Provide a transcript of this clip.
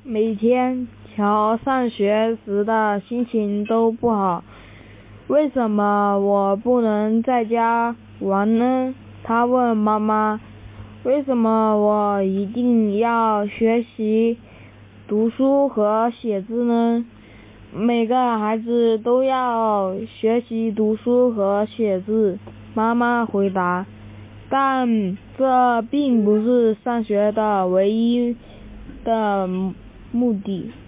每天乔上学时的心情都不好，为什么我不能在家玩呢？他问妈妈。为什么我一定要学习读书和写字呢？每个孩子都要学习读书和写字，妈妈回答。但这并不是上学的唯一的目的。